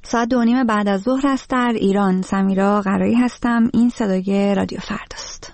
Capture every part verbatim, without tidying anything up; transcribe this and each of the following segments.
ساعت دو نیم بعد از ظهر است در ایران. سمیرا قرایی هستم. این صدای رادیو فرداست.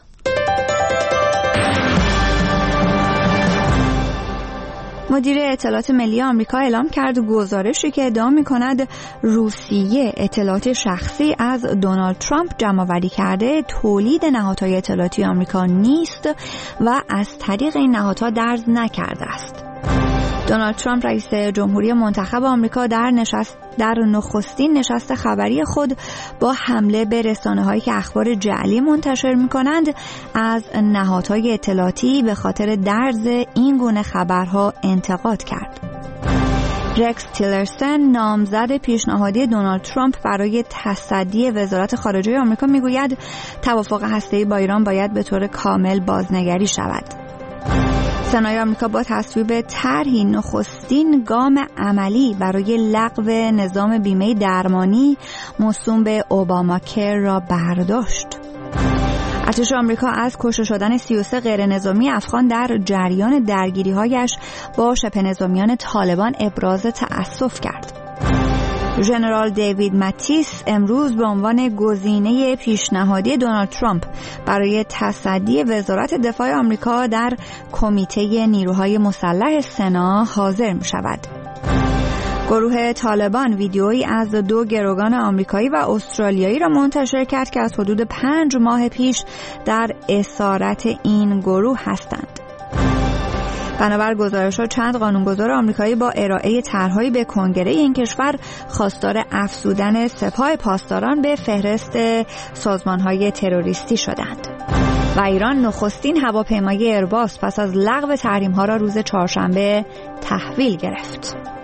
مدیر اطلاعات ملی آمریکا اعلام کرد گزارشی که ادعا می‌کند روسیه اطلاعات شخصی از دونالد ترامپ جمع‌آوری کرده تولید نهادهای اطلاعاتی آمریکا نیست و از طریق این نهادها درز نکرده است. دونالد ترامپ رئیس جمهوری منتخب آمریکا در نشست در نخستین نشست خبری خود با حمله به رسانه‌هایی که اخبار جعلی منتشر می‌کنند از نهادهای اطلاعاتی به خاطر درز این گونه خبرها انتقاد کرد. رکس تیلرسن نامزد پیشنهادی دونالد ترامپ برای تصدی وزارت خارجه آمریکا میگوید توافق هسته‌ای با ایران باید به طور کامل بازنگری شود. سنای آمریکا با تصویب طرحی نخستین گام عملی برای لغو نظام بیمه درمانی موسوم به اوباماکر را برداشت. ارتش آمریکا از کشته شدن سی و سه غیر نظامی افغان در جریان درگیری‌هایش با شبه نظامیان طالبان ابراز تأسف کرد. ژنرال دیوید ماتیس امروز به عنوان گزینه پیشنهادی دونالد ترامپ برای تصدی وزارت دفاع آمریکا در کمیته نیروهای مسلح سنا حاضر می شود. گروه طالبان ویدیویی از دو گروگان آمریکایی و استرالیایی را منتشر کرد که از حدود پنج ماه پیش در اسارت این گروه هستند. بنابر گزارش‌ها چند قانونگذار آمریکایی با ارائه طرح‌هایی به کنگره این کشور خواستار افزودن سپاه پاسداران به فهرست سازمان‌های تروریستی شدند. و ایران نخستین هواپیمای ایرباس پس از لغو تحریم‌ها را روز چهارشنبه تحویل گرفت.